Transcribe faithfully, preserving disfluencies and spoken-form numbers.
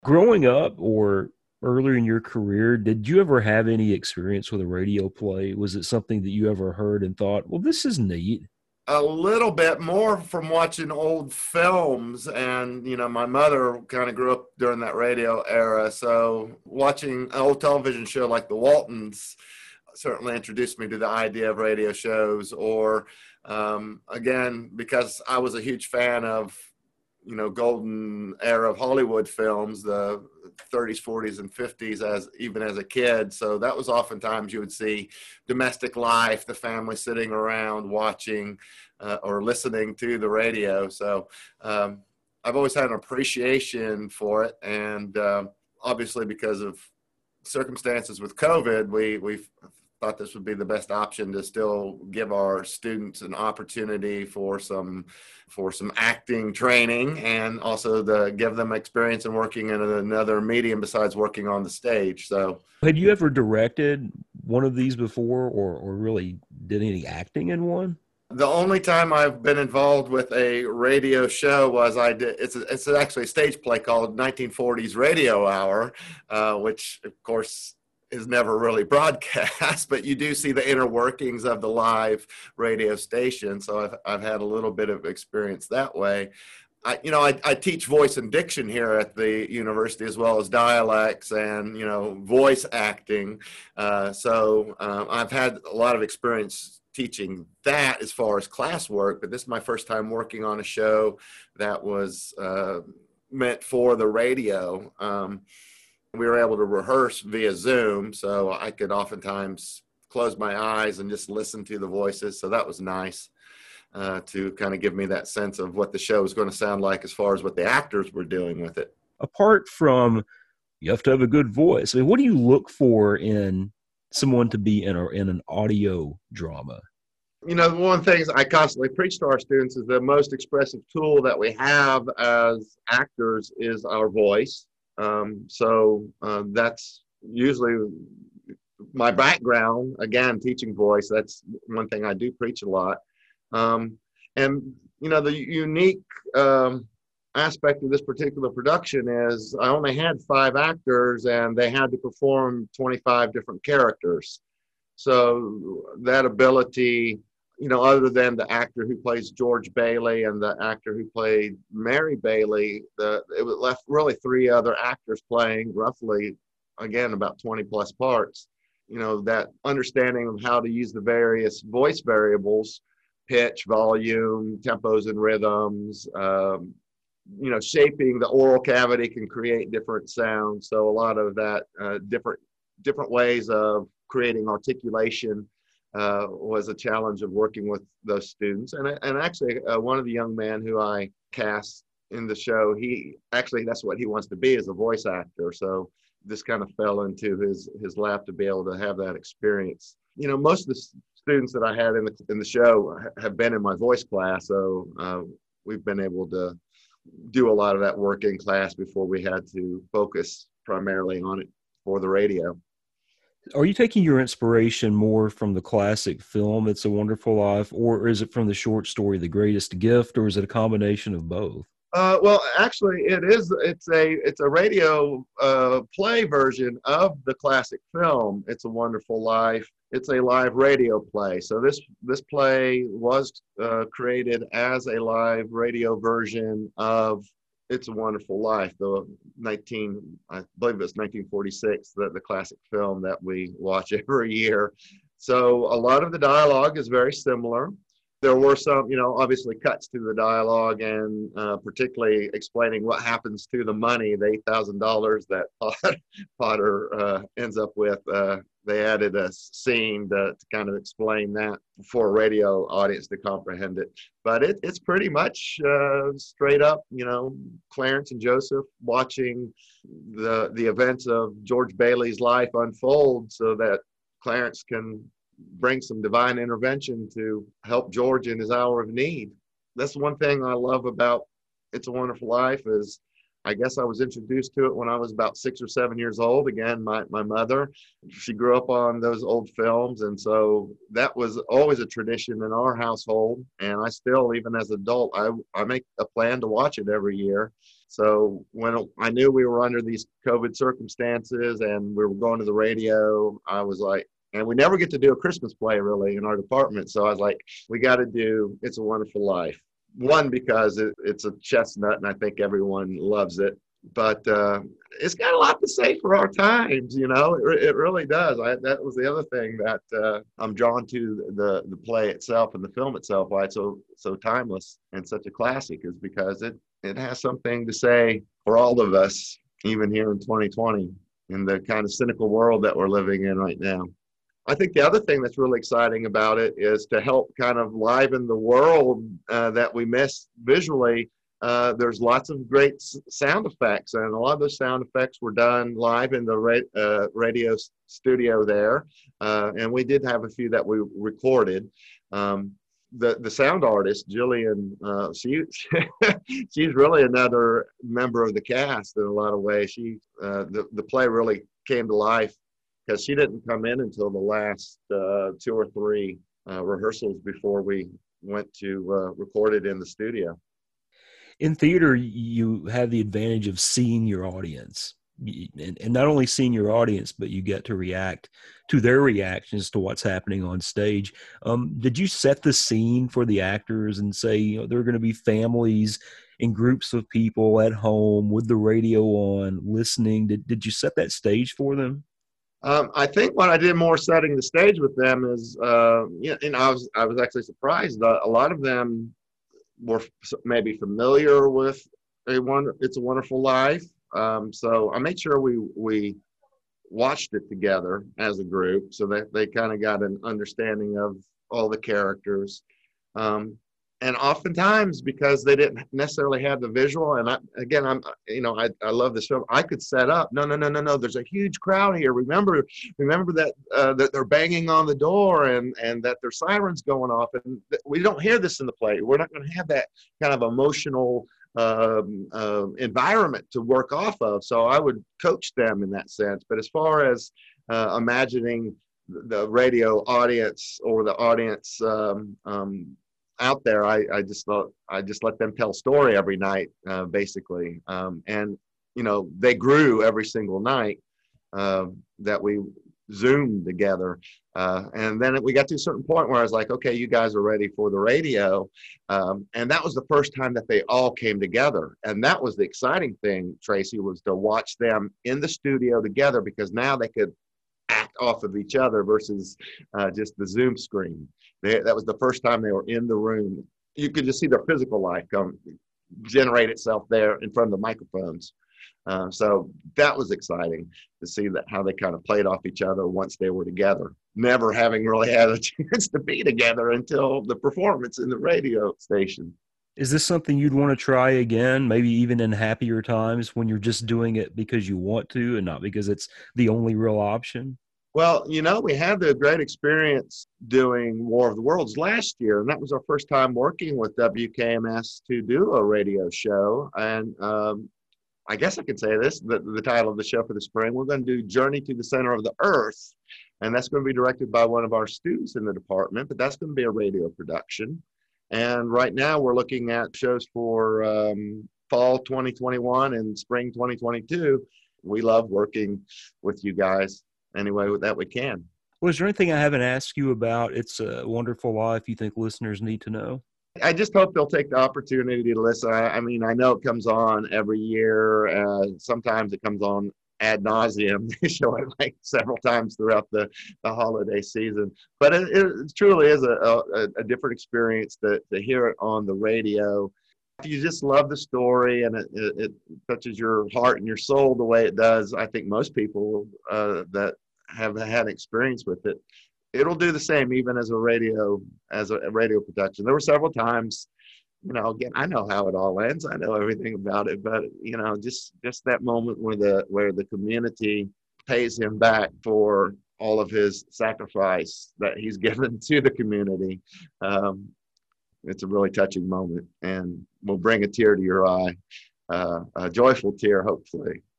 Growing up or earlier in your career, did you ever have any experience with a radio play? Was it something that you ever heard and thought, well, this is neat? A little bit more from watching old films, and you know my mother kind of grew up during that radio era, so watching an old television show like the Waltons certainly introduced me to the idea of radio shows. Or um, again, because I was a huge fan of you know golden era of Hollywood films, the thirties, forties, and fifties, as even as a kid. So that was oftentimes you would see domestic life, the family sitting around watching uh, or listening to the radio. So um, I've always had an appreciation for it, and uh, obviously because of circumstances with COVID, we we thought this would be the best option to still give our students an opportunity for some for some acting training, and also to give them experience in working in another medium besides working on the stage. So Had you ever directed one of these before or, or really did any acting in one? the only time I've been involved with a radio show was I did. It's a, it's actually a stage play called nineteen forties Radio Hour, uh, which of course is never really broadcast, but you do see the inner workings of the live radio station. So I've I've had a little bit of experience that way. I, you know, I, I teach voice and diction here at the university, as well as dialects and, you know, voice acting. Uh, so um, I've had a lot of experience teaching that as far as classwork, but this is my first time working on a show that was uh, meant for the radio. Um, we were able to rehearse via Zoom, so I could oftentimes close my eyes and just listen to the voices. So that was nice. Uh, to kind of give me that sense of what the show is going to sound like as far as what the actors were doing with it. Apart from you have to have a good voice, I mean, what do you look for in someone to be in, a, in an audio drama? You know, one of the things I constantly preach to our students is the most expressive tool that we have as actors is our voice. Um, so uh, that's usually my background. Again, teaching voice, that's one thing I do preach a lot. Um, and, you know, the unique um, aspect of this particular production is I only had five actors and they had to perform twenty-five different characters. So that ability, you know, other than the actor who plays George Bailey and the actor who played Mary Bailey, the, it was left really three other actors playing roughly, again, about twenty plus parts. You know, that understanding of how to use the various voice variables, pitch, volume, tempos and rhythms, um, you know, shaping the oral cavity can create different sounds. So a lot of that uh, different different ways of creating articulation uh, was a challenge of working with those students. And, and actually, uh, one of the young men who I cast in the show, he actually, that's what he wants to be, as a voice actor. So this kind of fell into his, his lap to be able to have that experience. You know, most of the students that I had in the in the show have been in my voice class, so uh, we've been able to do a lot of that work in class before we had to focus primarily on it for the radio. Are you taking your inspiration more from the classic film It's a Wonderful Life, or is it from the short story The Greatest Gift, or is it a combination of both? Uh, well, actually, it is. It's a it's a radio uh, play version of the classic film. It's a Wonderful Life. It's a live radio play. So this this play was uh, created as a live radio version of It's a Wonderful Life, the nineteen I believe it's nineteen forty-six, the the classic film that we watch every year. So a lot of the dialogue is very similar. There were some, you know, obviously cuts to the dialogue, and uh, particularly explaining what happens to the money, the eight thousand dollars that Potter uh, ends up with. Uh, they added a scene to, to kind of explain that for a radio audience to comprehend it. But it, it's pretty much uh, straight up, you know, Clarence and Joseph watching the the events of George Bailey's life unfold so that Clarence can bring some divine intervention to help George in his hour of need. That's one thing I love about It's a Wonderful Life is I guess I was introduced to it when I was about six or seven years old. Again, my, my mother, she grew up on those old films. And so that was always a tradition in our household. And I still, even as an adult, I, I make a plan to watch it every year. So when I knew we were under these COVID circumstances and we were going to the radio, I was like, and we never get to do a Christmas play really in our department. So I was like, we got to do It's a Wonderful Life. One, because it, it's a chestnut and I think everyone loves it, but uh, it's got a lot to say for our times, you know, it, it really does. I, that was the other thing that uh, I'm drawn to the, the play itself and the film itself, why it's so, so timeless and such a classic, is because it, it has something to say for all of us, even here in twenty twenty, in the kind of cynical world that we're living in right now. I think the other thing that's really exciting about it is to help kind of liven the world uh, that we miss visually. Uh, there's lots of great s- sound effects, and a lot of those sound effects were done live in the ra- uh, radio s- studio there. Uh, and we did have a few that we recorded. Um, the, the sound artist, Jillian, uh, she, she's really another member of the cast in a lot of ways. She, uh, the, the play really came to life because she didn't come in until the last uh, two or three uh, rehearsals before we went to uh, record it in the studio. In theater, you have the advantage of seeing your audience, and, and not only seeing your audience, but you get to react to their reactions to what's happening on stage. Um, did you set the scene for the actors and say, you know, there are going to be families and groups of people at home with the radio on listening? Did, did you set that stage for them? Um, I think what I did more setting the stage with them is, uh, you know, and I was I was actually surprised that a lot of them were maybe familiar with a one It's a Wonderful Life. Um, so I made sure we we watched it together as a group, so that they kind of got an understanding of all the characters. Um, and oftentimes, because they didn't necessarily have the visual, and I, again, I'm, you know, I, I love this film. I could set up. No, no, no, no, no. There's a huge crowd here. Remember, remember that uh, that they're banging on the door and and that their sirens going off, and th- we don't hear this in the play. We're not going to have that kind of emotional um, uh, environment to work off of. So I would coach them in that sense. But as far as uh, imagining the radio audience or the audience um, um, out there, I, I just thought I just let them tell a story every night, uh, basically. Um, and, you know, they grew every single night uh, that we Zoomed together. Uh, and then we got to a certain point where I was like, okay, you guys are ready for the radio. Um, and that was the first time that they all came together. And that was the exciting thing, Tracy, was to watch them in the studio together, because now they could act off of each other versus uh, just the Zoom screen. They, that was the first time they were in the room. You could just see their physical life come generate itself there in front of the microphones. Uh, so that was exciting to see that how they kind of played off each other once they were together, never having really had a chance to be together until the performance in the radio station. Is this something you'd want to try again, maybe even in happier times when you're just doing it because you want to and not because it's the only real option? Well, you know, we had the great experience doing War of the Worlds last year, and that was our first time working with W K M S to do a radio show. And um, I guess I could say this, the, the title of the show for the spring, we're going to do Journey to the Center of the Earth. And that's going to be directed by one of our students in the department, but that's going to be a radio production. And right now we're looking at shows for um, fall twenty twenty-one and spring twenty twenty-two. We love working with you guys any way that we can. Well, is there anything I haven't asked you about It's a Wonderful Life you think listeners need to know? I just hope they'll take the opportunity to listen. I, I mean, I know it comes on every year. Uh, sometimes it comes on ad nauseum. They show it like several times throughout the, the holiday season. But it, it truly is a, a, a different experience to, to hear it on the radio. If you just love the story and it, it, it touches your heart and your soul the way it does, I think most people uh, that have had experience with it, it'll do the same even as a radio as a, a radio production. There were several times, you know, again, I know how it all ends. I know everything about it, but you know, just just that moment where the where the community pays him back for all of his sacrifice that he's given to the community. Um, it's a really touching moment and will bring a tear to your eye. uh, a joyful tear, hopefully.